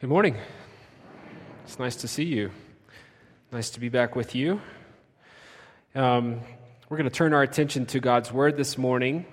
Good morning. It's nice to see you. Nice to be back with you. We're going to turn our attention to God's Word this morning.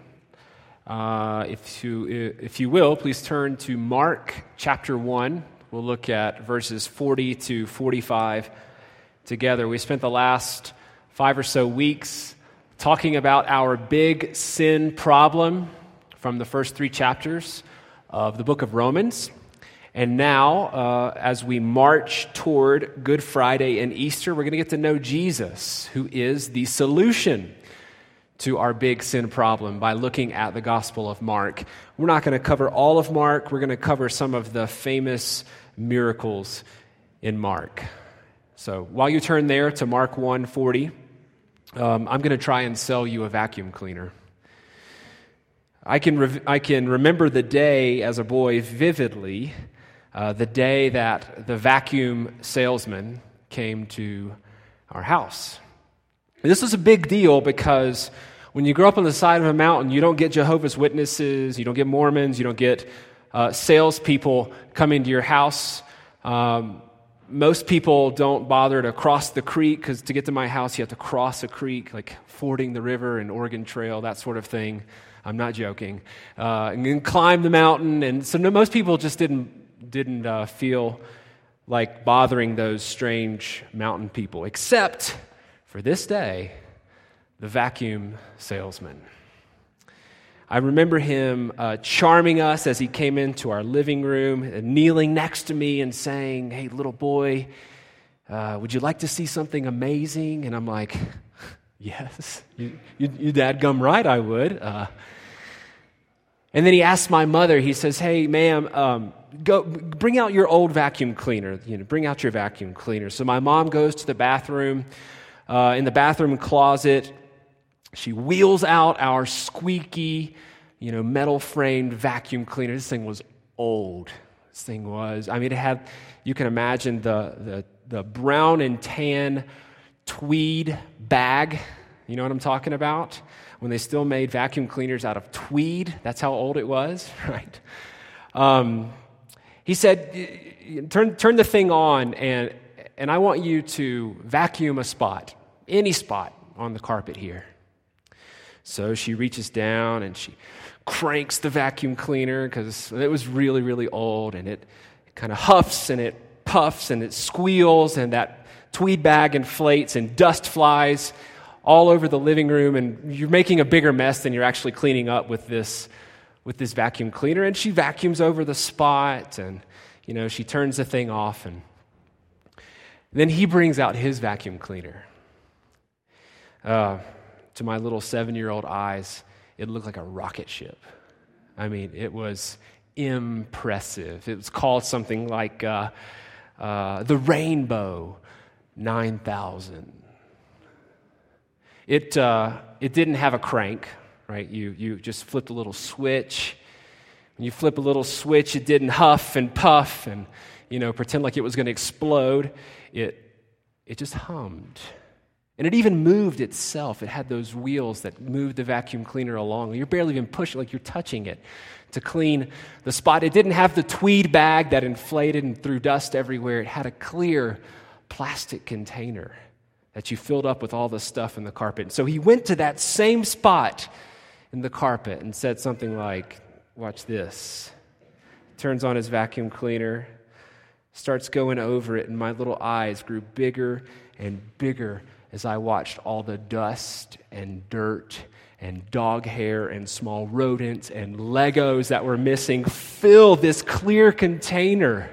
If you will, please turn to Mark chapter 1. We'll look at verses 40 to 45 together. We spent the last 5 or so weeks talking about our big sin problem from the first 3 chapters of the book of Romans. And now, as we march toward Good Friday and Easter, we're going to get to know Jesus, who is the solution to our big sin problem by looking at the Gospel of Mark. We're not going to cover all of Mark. We're going to cover some of the famous miracles in Mark. So while you turn there to Mark 1:40, I'm going to try and sell you a vacuum cleaner. I can remember the day as a boy vividly, the day that the vacuum salesman came to our house. This was a big deal because when you grow up on the side of a mountain, you don't get Jehovah's Witnesses, you don't get Mormons, you don't get salespeople coming to your house. Most people don't bother to cross the creek because to get to my house, you have to cross a creek, like fording the river and Oregon Trail, that sort of thing. I'm not joking. And then climb the mountain. And so most people just didn't feel like bothering those strange mountain people, except for this day, the vacuum salesman. I remember him charming us as he came into our living room, kneeling next to me and saying, "Hey, little boy, would you like to see something amazing?" And I'm like, "Yes, you dadgum right, I would." And then he asked my mother, he says, "Hey, ma'am, go bring out your old vacuum cleaner. Bring out your vacuum cleaner." So my mom goes to the bathroom. In the bathroom closet, she wheels out our squeaky, metal-framed vacuum cleaner. This thing was old. It had, you can imagine the brown and tan tweed bag. You know what I'm talking about? When they still made vacuum cleaners out of tweed. That's how old it was, right? He said, turn the thing on, and I want you to vacuum a spot, any spot on the carpet here. So she reaches down and she cranks the vacuum cleaner because it was really, really old, and it kind of huffs and it puffs and it squeals, and that tweed bag inflates and dust flies all over the living room, and you're making a bigger mess than you're actually cleaning up with this vacuum cleaner. And she vacuums over the spot, and she turns the thing off, and then he brings out his vacuum cleaner. To my little 7-year-old eyes, it looked like a rocket ship. It was impressive. It was called something like the Rainbow 9000. It didn't have a crank, right? You just flipped a little switch. When you flip a little switch, it didn't huff and puff and pretend like it was going to explode. It just hummed. And it even moved itself. It had those wheels that moved the vacuum cleaner along. You're barely even pushing, like you're touching it to clean the spot. It didn't have the tweed bag that inflated and threw dust everywhere. It had a clear plastic container that you filled up with all the stuff in the carpet. And so he went to that same spot in the carpet and said something like, "Watch this." Turns on his vacuum cleaner, starts going over it, and my little eyes grew bigger and bigger as I watched all the dust and dirt and dog hair and small rodents and Legos that were missing fill this clear container.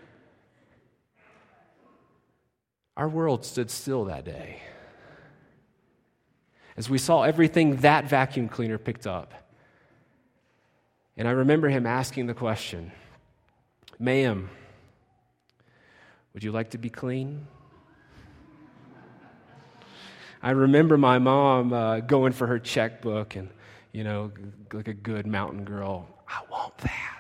Our world stood still that day as we saw everything that vacuum cleaner picked up. And I remember him asking the question, "Ma'am, would you like to be clean?" I remember my mom going for her checkbook and, like a good mountain girl, "I want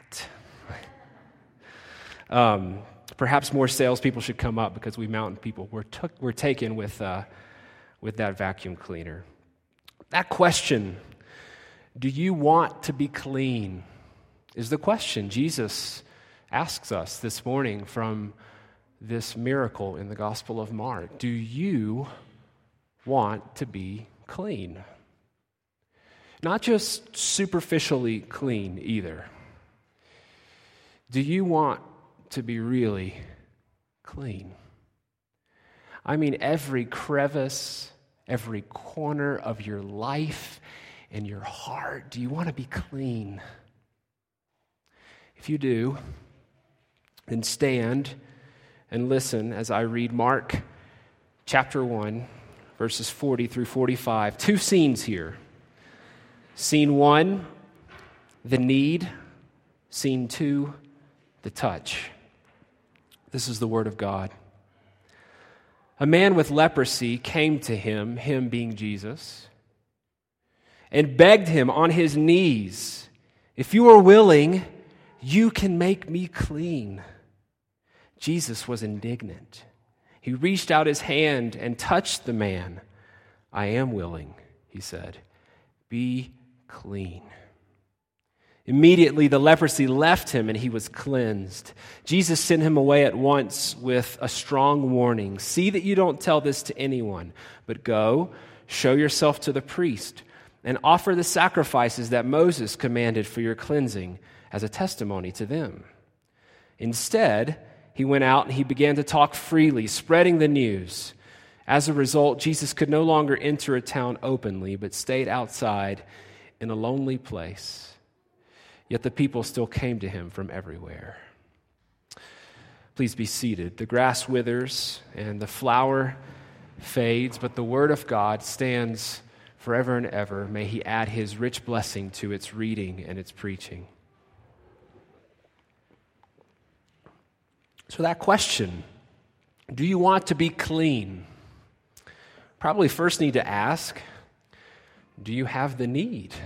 that." Perhaps more salespeople should come up because we mountain people we're taken with that vacuum cleaner. That question, do you want to be clean, is the question Jesus asks us this morning from this miracle in the Gospel of Mark. Do you want to be clean? Not just superficially clean either. Do you want to be really clean? I mean, every crevice, every corner of your life and your heart, do you want to be clean? If you do, then stand and listen as I read Mark chapter 1, verses 40 through 45. Two scenes here. Scene 1, the need. Scene 2, the touch. This is the word of God. A man with leprosy came to him being Jesus, and begged him on his knees, "If you are willing, you can make me clean." Jesus was indignant. He reached out his hand and touched the man. "I am willing," he said. "Be clean." Immediately the leprosy left him and he was cleansed. Jesus sent him away at once with a strong warning. "See that you don't tell this to anyone, but go, show yourself to the priest, and offer the sacrifices that Moses commanded for your cleansing as a testimony to them." Instead, he went out and he began to talk freely, spreading the news. As a result, Jesus could no longer enter a town openly, but stayed outside in a lonely place. Yet the people still came to him from everywhere. Please be seated. The grass withers and the flower fades, but the word of God stands forever and ever. May he add his rich blessing to its reading and its preaching. So that question, do you want to be clean? Probably first need to ask, do you have the need?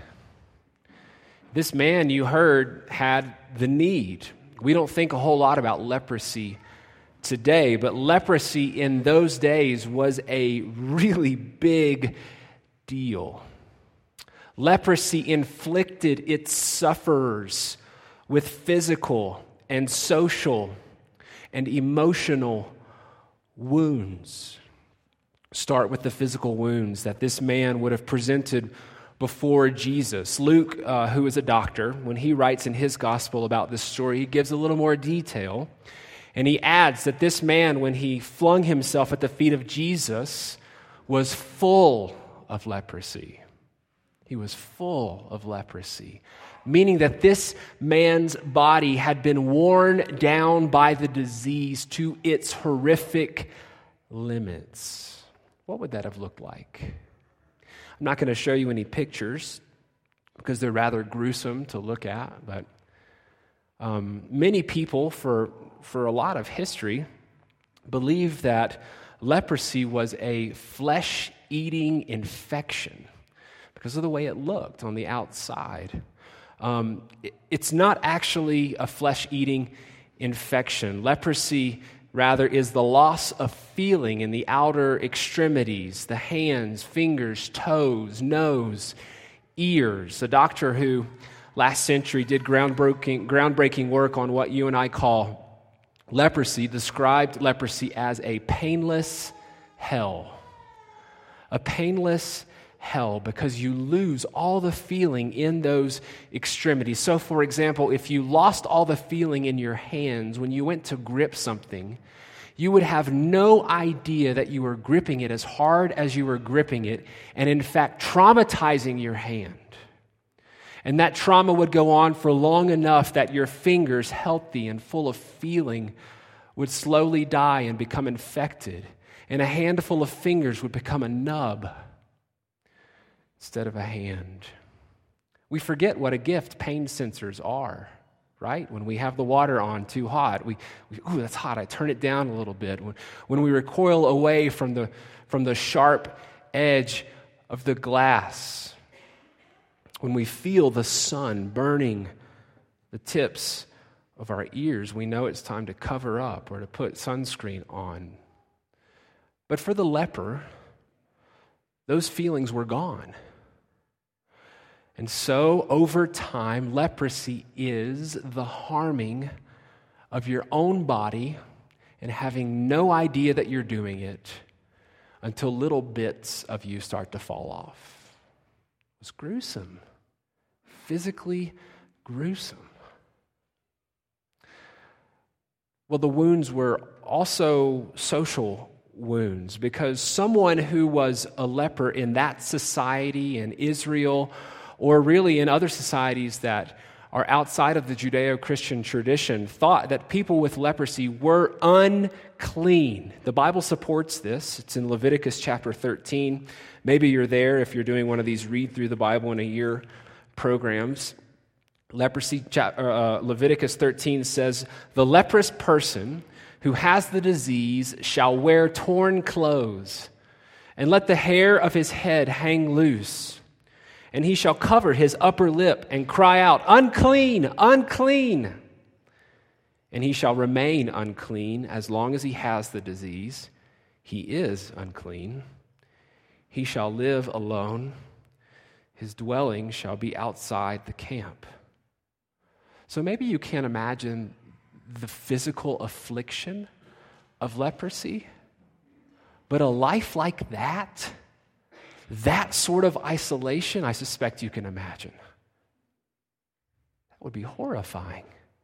This man you heard had the need. We don't think a whole lot about leprosy today, but leprosy in those days was a really big deal. Leprosy inflicted its sufferers with physical and social and emotional wounds. Start with the physical wounds that this man would have presented before Jesus. Luke, who is a doctor, when he writes in his gospel about this story, he gives a little more detail. And he adds that this man, when he flung himself at the feet of Jesus, was full of leprosy. He was full of leprosy, meaning that this man's body had been worn down by the disease to its horrific limits. What would that have looked like? I'm not going to show you any pictures because they're rather gruesome to look at, but many people for a lot of history believe that leprosy was a flesh-eating infection because of the way it looked on the outside. It's not actually a flesh-eating infection. Leprosy rather is the loss of feeling in the outer extremities, the hands, fingers, toes, nose, ears. A doctor who last century did groundbreaking work on what you and I call leprosy described leprosy as a painless hell. A painless hell because you lose all the feeling in those extremities. So, for example, if you lost all the feeling in your hands when you went to grip something, you would have no idea that you were gripping it as hard as you were gripping it, and in fact traumatizing your hand. And that trauma would go on for long enough that your fingers, healthy and full of feeling, would slowly die and become infected, and a handful of fingers would become a nub instead of a hand. We forget what a gift pain sensors are, right? When we have the water on too hot, we ooh, that's hot, I turn it down a little bit. When we recoil away from the sharp edge of the glass, when we feel the sun burning the tips of our ears, we know it's time to cover up or to put sunscreen on. But for the leper, those feelings were gone. And so, over time, leprosy is the harming of your own body and having no idea that you're doing it until little bits of you start to fall off. It was gruesome, physically gruesome. Well, the wounds were also social wounds, because someone who was a leper in that society in Israel, or really in other societies that are outside of the Judeo-Christian tradition, thought that people with leprosy were unclean. The Bible supports this. It's in Leviticus chapter 13. Maybe you're there if you're doing one of these read through the Bible in a year programs. Leviticus 13 says, "The leprous person who has the disease shall wear torn clothes, and let the hair of his head hang loose. And he shall cover his upper lip and cry out, 'Unclean, unclean!' And he shall remain unclean as long as he has the disease. He is unclean. He shall live alone. His dwelling shall be outside the camp." So maybe you can't imagine the physical affliction of leprosy, but a life like that sort of isolation, I suspect you can imagine. That would be horrifying.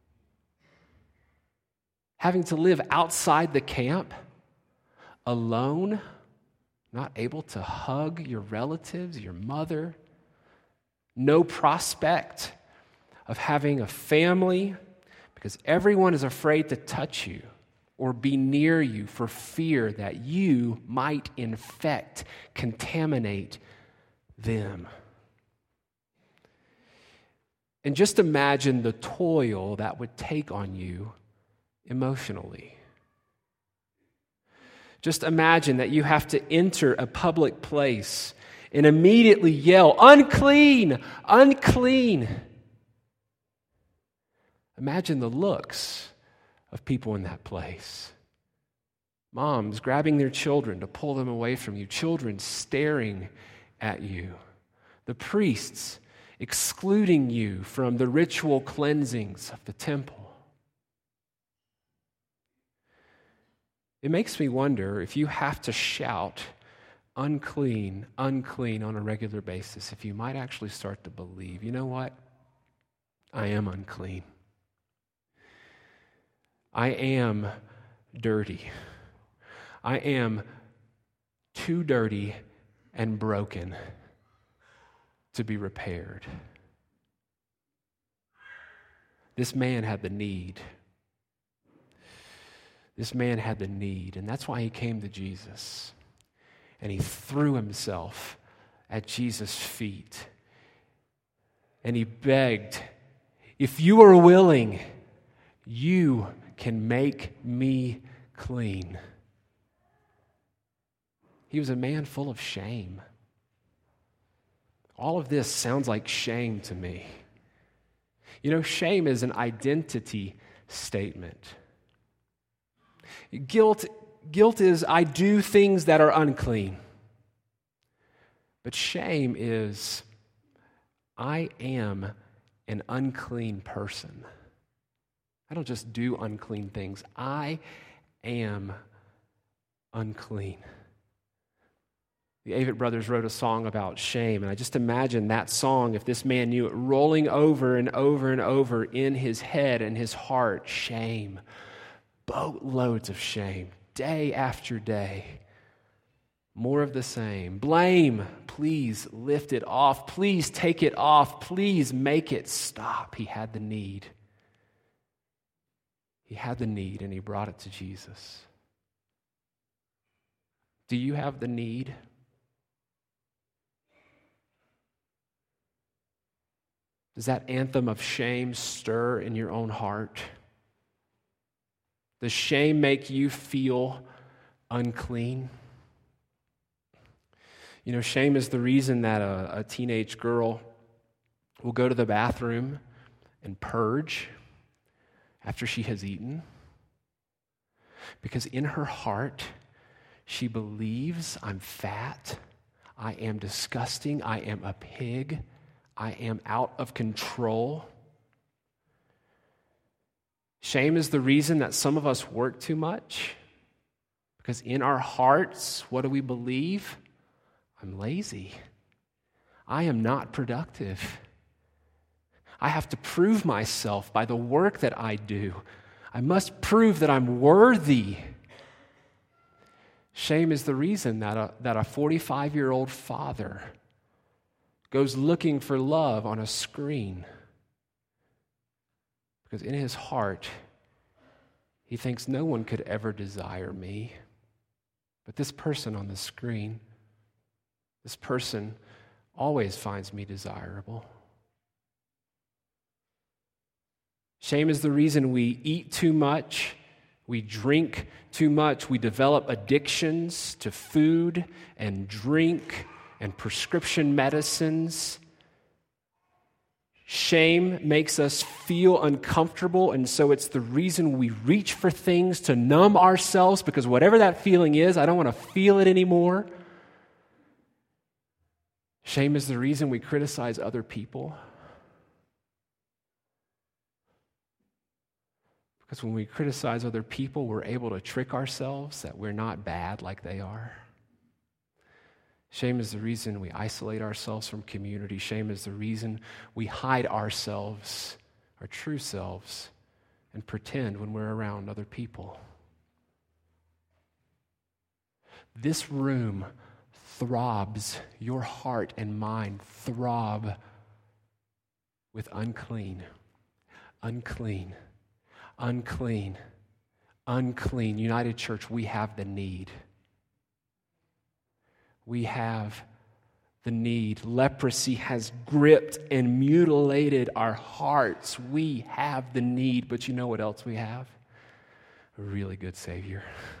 Having to live outside the camp, alone, not able to hug your relatives, your mother, no prospect of having a family, because everyone is afraid to touch you or be near you for fear that you might infect, contaminate them. And just imagine the toil that would take on you emotionally. Just imagine that you have to enter a public place and immediately yell, "Unclean, unclean!" Imagine the looks of people in that place. Moms grabbing their children to pull them away from you, children staring at you, the priests excluding you from the ritual cleansings of the temple. It makes me wonder if you have to shout, "Unclean, unclean," on a regular basis, if you might actually start to believe, you know what? I am unclean. I am dirty. I am too dirty and broken to be repaired. This man had the need. This man had the need, and that's why he came to Jesus. And he threw himself at Jesus' feet. And he begged, "If you are willing, you can make me clean." He was a man full of shame. All of this sounds like shame to me. You know, shame is an identity statement. Guilt is, I do things that are unclean. But shame is, I am an unclean person. I don't just do unclean things. I am unclean. The Avett Brothers wrote a song about shame, and I just imagine that song, if this man knew it, rolling over and over and over in his head and his heart. Shame. Boatloads of shame. Day after day. More of the same. Blame. Please lift it off. Please take it off. Please make it stop. He had the need. He had the need, and he brought it to Jesus. Do you have the need? Does that anthem of shame stir in your own heart? Does shame make you feel unclean? You know, shame is the reason that a teenage girl will go to the bathroom and purge after she has eaten. Because in her heart, she believes, I'm fat, I am disgusting, I am a pig, I am out of control. Shame is the reason that some of us work too much. Because in our hearts, what do we believe? I'm lazy. I am not productive. I have to prove myself by the work that I do. I must prove that I'm worthy. Shame is the reason that a 45-year-old father goes looking for love on a screen. Because in his heart, he thinks no one could ever desire me. But this person on the screen, this person always finds me desirable. Shame is the reason we eat too much, we drink too much, we develop addictions to food and drink and prescription medicines. Shame makes us feel uncomfortable, and so it's the reason we reach for things to numb ourselves, because whatever that feeling is, I don't want to feel it anymore. Shame is the reason we criticize other people. Because when we criticize other people, we're able to trick ourselves that we're not bad like they are. Shame is the reason we isolate ourselves from community. Shame is the reason we hide ourselves, our true selves, and pretend when we're around other people. This room throbs, your heart and mind throb with unclean, unclean, unclean, unclean. United Church, we have the need. We have the need. Leprosy has gripped and mutilated our hearts. We have the need, but you know what else we have? A really good Savior.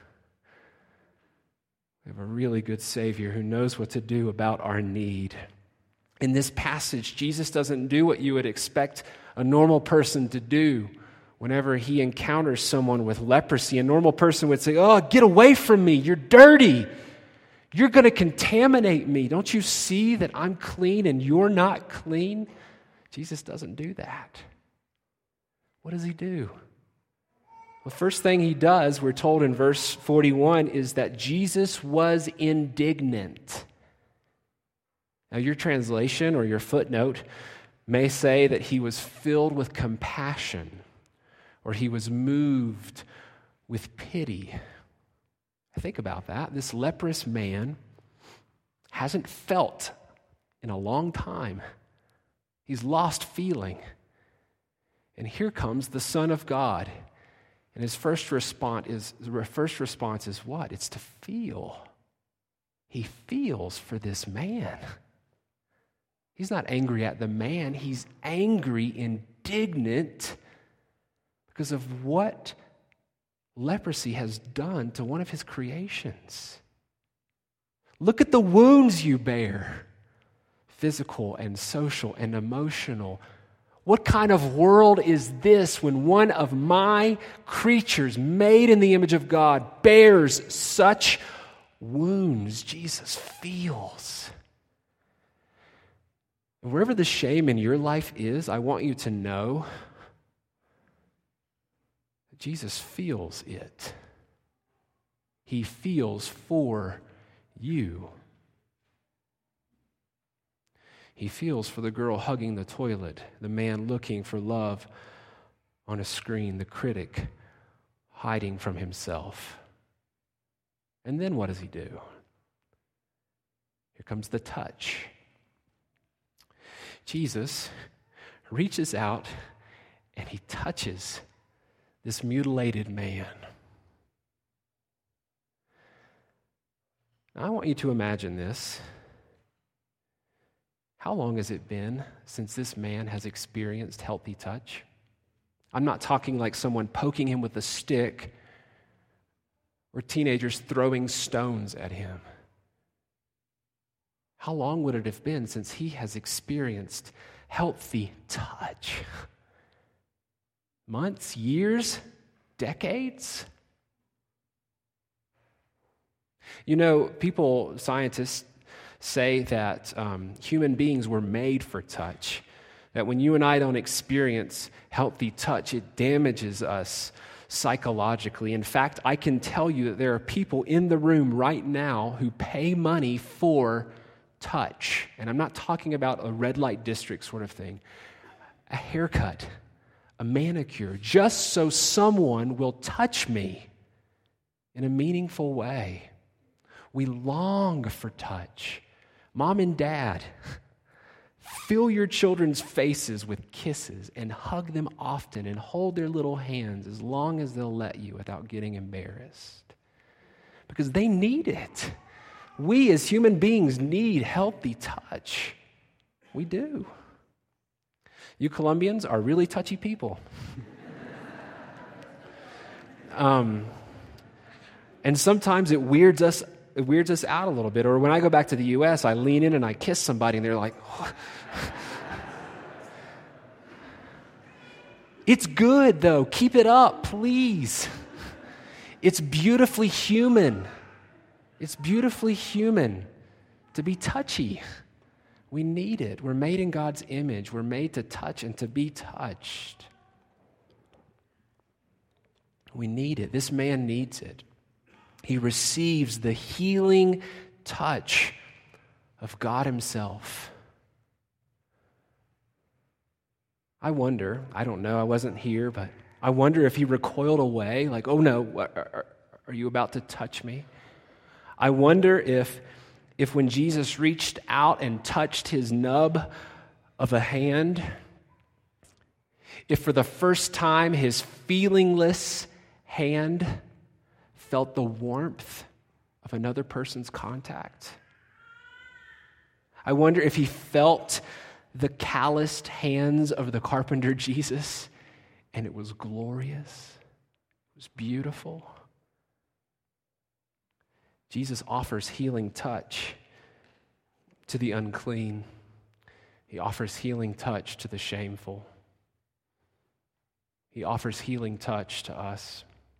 We have a really good Savior who knows what to do about our need. In this passage, Jesus doesn't do what you would expect a normal person to do whenever he encounters someone with leprosy. A normal person would say, "Oh, get away from me, you're dirty. You're going to contaminate me. Don't you see that I'm clean and you're not clean?" Jesus doesn't do that. What does he do? The first thing he does, we're told in verse 41, is that Jesus was indignant. Now, your translation or your footnote may say that he was filled with compassion or he was moved with pity. Think about that. This leprous man hasn't felt in a long time. He's lost feeling. And here comes the Son of God. And his first response is what? It's to feel. He feels for this man. He's not angry at the man. He's angry, indignant because of what leprosy has done to one of his creations. Look at the wounds you bear, physical and social and emotional. What kind of world is this when one of my creatures made in the image of God bears such wounds? Jesus feels. And wherever the shame in your life is, I want you to know that Jesus feels it. He feels for you. He feels for the girl hugging the toilet, the man looking for love on a screen, the critic hiding from himself. And then what does he do? Here comes the touch. Jesus reaches out and he touches this mutilated man. Now, I want you to imagine this. How long has it been since this man has experienced healthy touch? I'm not talking like someone poking him with a stick or teenagers throwing stones at him. How long would it have been since he has experienced healthy touch? Months, years, decades? You know, scientists say that human beings were made for touch. That when you and I don't experience healthy touch, it damages us psychologically. In fact, I can tell you that there are people in the room right now who pay money for touch. And I'm not talking about a red light district sort of thing. A haircut, a manicure, just so someone will touch me in a meaningful way. We long for touch. Mom and dad, fill your children's faces with kisses and hug them often and hold their little hands as long as they'll let you without getting embarrassed. Because they need it. We as human beings need healthy touch. We do. You Colombians are really touchy people. And sometimes it weirds us out a little bit. Or when I go back to the U.S., I lean in and I kiss somebody, and they're like, oh. It's good, though. Keep it up, please. It's beautifully human. It's beautifully human to be touchy. We need it. We're made in God's image. We're made to touch and to be touched. We need it. This man needs it. He receives the healing touch of God Himself. I wonder, I don't know, I wasn't here, but I wonder if he recoiled away, like, oh no, are you about to touch me? I wonder if when Jesus reached out and touched his nub of a hand, if for the first time his feelingless hand felt the warmth of another person's contact. I wonder if he felt the calloused hands of the carpenter Jesus, and it was glorious. It was beautiful. Jesus offers healing touch to the unclean. He offers healing touch to the shameful. He offers healing touch to us.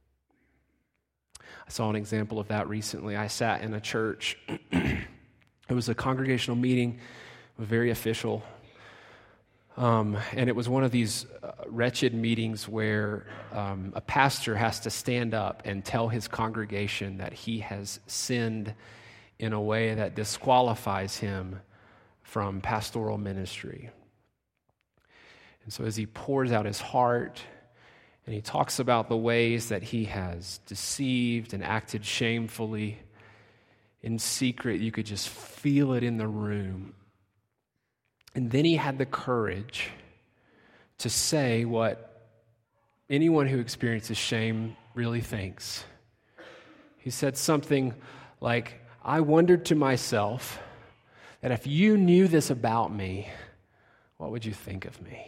I saw an example of that recently. I sat in a church. It was a congregational meeting, very official. And it was one of these wretched meetings where a pastor has to stand up and tell his congregation that he has sinned in a way that disqualifies him from pastoral ministry. And so as he pours out his heart and he talks about the ways that he has deceived and acted shamefully in secret, you could just feel it in the room. And then he had the courage to say what anyone who experiences shame really thinks. He said something like, I wondered to myself that if you knew this about me, what would you think of me?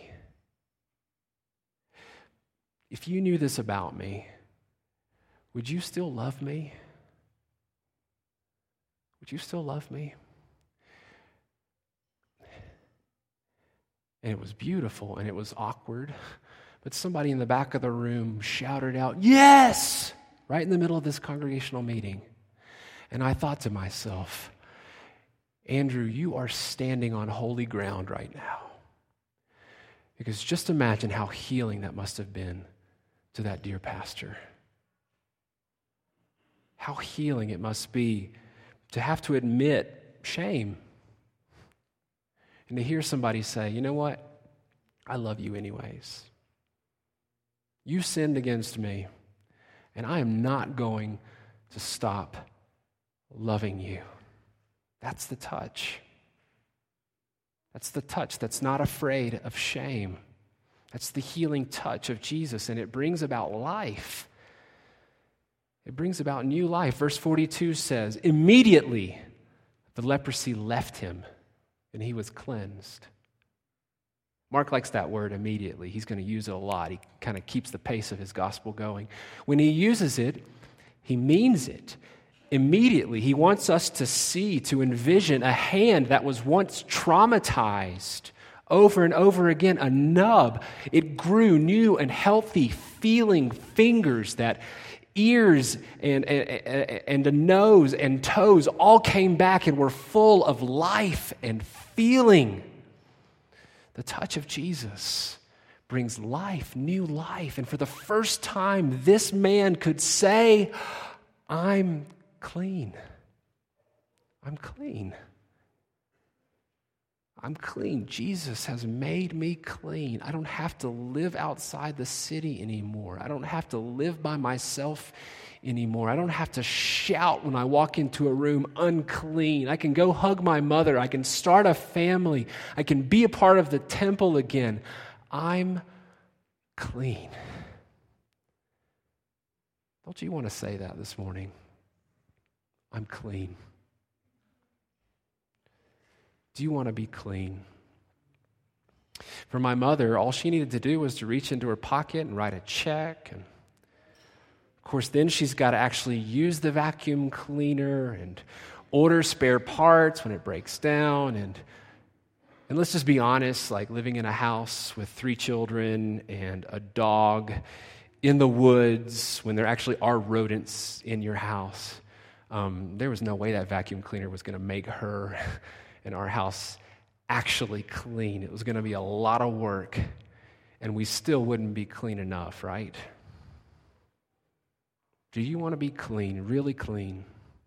If you knew this about me, would you still love me? Would you still love me? And it was beautiful and it was awkward, but somebody in the back of the room shouted out, yes, right in the middle of this congregational meeting. And I thought to myself, Andrew, you are standing on holy ground right now. Because just imagine how healing that must have been to that dear pastor. How healing it must be to have to admit shame. And to hear somebody say, you know what? I love you anyways. You sinned against me, and I am not going to stop loving you. That's the touch. That's the touch that's not afraid of shame. That's the healing touch of Jesus, and it brings about life. It brings about new life. Verse 42 says, immediately the leprosy left him, and he was cleansed. Mark likes that word, immediately. He's going to use it a lot. He kind of keeps the pace of his gospel going. When he uses it, he means it. Immediately, he wants us to see, to envision a hand that was once traumatized over and over again, a nub. It grew new and healthy, feeling fingers that ears and a nose and toes all came back and were full of life and feeling. The touch of Jesus brings life, new life. And for the first time, this man could say, I'm clean. I'm clean. I'm clean. Jesus has made me clean. I don't have to live outside the city anymore. I don't have to live by myself anymore. I don't have to shout when I walk into a room, unclean. I can go hug my mother. I can start a family. I can be a part of the temple again. I'm clean. Don't you want to say that this morning? I'm clean. Do you want to be clean? For my mother, all she needed to do was to reach into her pocket and write a check. And of course, then she's got to actually use the vacuum cleaner and order spare parts when it breaks down. And let's just be honest, like living in a house with 3 children and a dog in the woods when there actually are rodents in your house, there was no way that vacuum cleaner was going to make her and our house actually clean. It was going to be a lot of work, and we still wouldn't be clean enough, right? Do you want to be clean, really clean?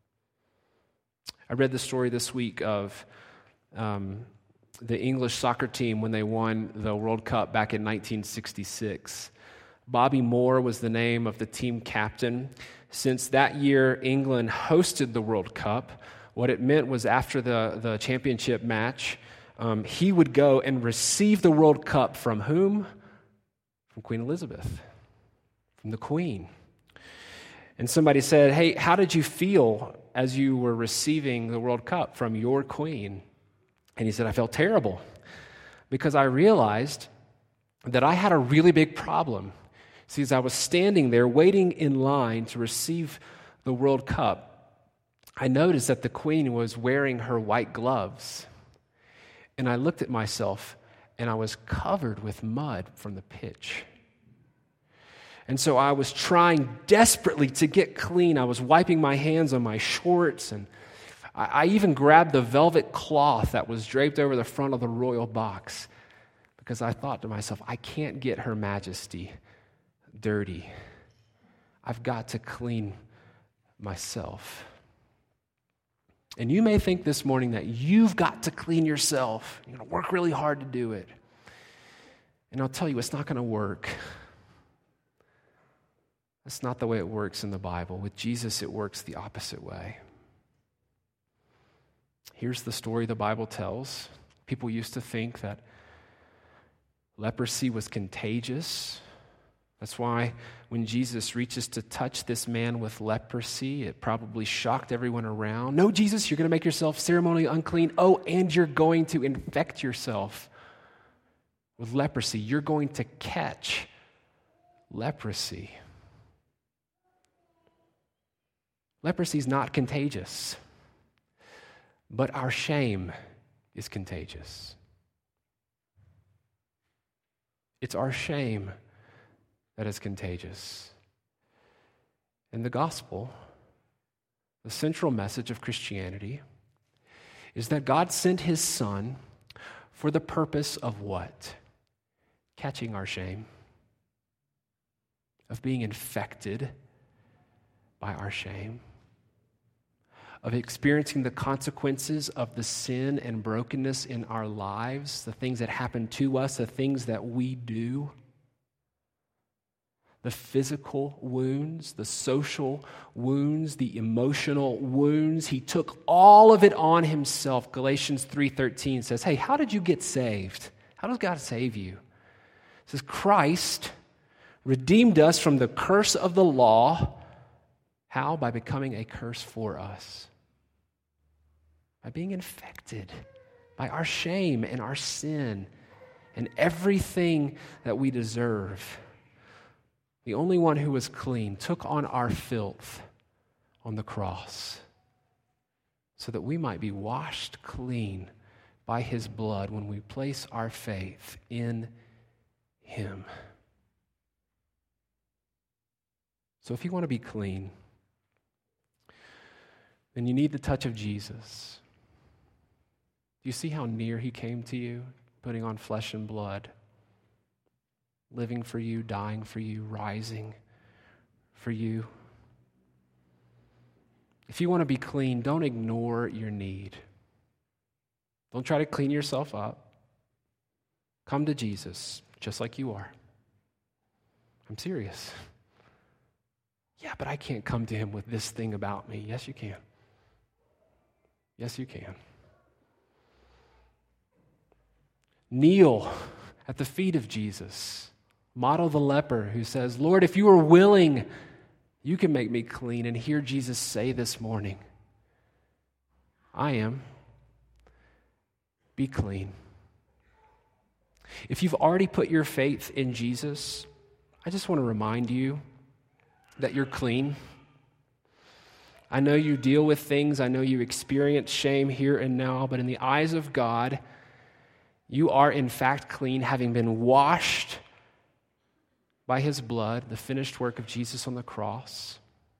I read the story this week of the English soccer team when they won the World Cup back in 1966. Bobby Moore was the name of the team captain. Since that year, England hosted the World Cup, what it meant was after the championship match, he would go and receive the World Cup from whom? From Queen Elizabeth, from the Queen. And somebody said, hey, how did you feel as you were receiving the World Cup from your Queen? And he said, I felt terrible because I realized that I had a really big problem. See, as I was standing there waiting in line to receive the World Cup, I noticed that the Queen was wearing her white gloves. And I looked at myself, and I was covered with mud from the pitch. And so I was trying desperately to get clean. I was wiping my hands on my shorts, and I even grabbed the velvet cloth that was draped over the front of the royal box because I thought to myself, I can't get Her Majesty dirty. I've got to clean myself. And you may think this morning that you've got to clean yourself. You're going to work really hard to do it. And I'll tell you, it's not going to work. That's not the way it works in the Bible. With Jesus, it works the opposite way. Here's the story the Bible tells. People used to think that leprosy was contagious. That's why when Jesus reaches to touch this man with leprosy, it probably shocked everyone around. No, Jesus, you're going to make yourself ceremonially unclean. Oh, and you're going to infect yourself with leprosy. You're going to catch leprosy. Leprosy is not contagious, but our shame is contagious. It's our shame that is contagious. And the gospel, the central message of Christianity, is that God sent his Son for the purpose of what? Catching our shame, of being infected by our shame, of experiencing the consequences of the sin and brokenness in our lives, the things that happen to us, the things that we do, the physical wounds, the social wounds, the emotional wounds. He took all of it on himself. Galatians 3:13 says, hey, how did you get saved? How does God save you? It says, Christ redeemed us from the curse of the law. How? By becoming a curse for us. By being infected by our shame and our sin and everything that we deserve. The only one who was clean took on our filth on the cross so that we might be washed clean by his blood when we place our faith in him. So if you want to be clean, then you need the touch of Jesus. Do you see how near he came to you? putting on flesh and blood, living for you, dying for you, rising for you. If you want to be clean, don't ignore your need. Don't try to clean yourself up. Come to Jesus just like you are. I'm serious. Yeah, but I can't come to him with this thing about me. Yes, you can. Yes, you can. Kneel at the feet of Jesus. Model the leper who says, Lord, if you are willing, you can make me clean. And hear Jesus say this morning, I am. Be clean. If you've already put your faith in Jesus, I just want to remind you that you're clean. I know you deal with things. I know you experience shame here and now, but in the eyes of God, you are in fact clean, having been washed by his blood, the finished work of Jesus on the cross.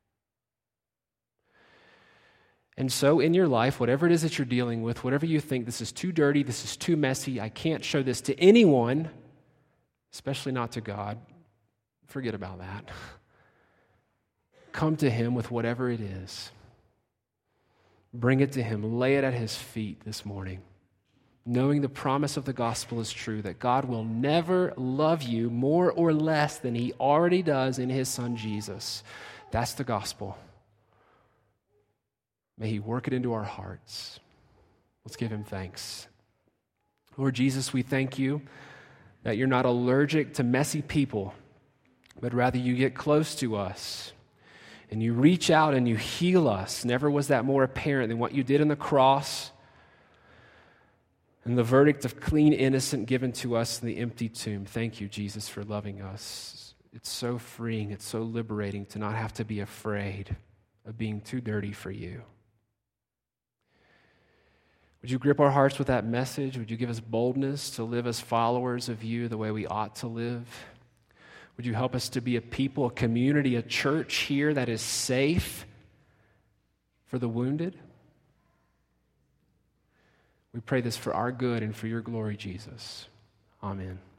And so in your life, whatever it is that you're dealing with, whatever you think, this is too dirty, this is too messy, I can't show this to anyone, especially not to God, forget about that. Come to him with whatever it is. Bring it to him. Lay it at his feet this morning, knowing the promise of the gospel is true, that God will never love you more or less than he already does in his son Jesus. That's the gospel. May he work it into our hearts. Let's give him thanks. Lord Jesus, we thank you that you're not allergic to messy people, but rather you get close to us and you reach out and you heal us. Never was that more apparent than what you did on the cross and the verdict of clean, innocent given to us in the empty tomb. Thank you, Jesus, for loving us. It's so freeing, it's so liberating to not have to be afraid of being too dirty for you. Would you grip our hearts with that message? Would you give us boldness to live as followers of you the way we ought to live? Would you help us to be a people, a community, a church here that is safe for the wounded? We pray this for our good and for your glory, Jesus. Amen.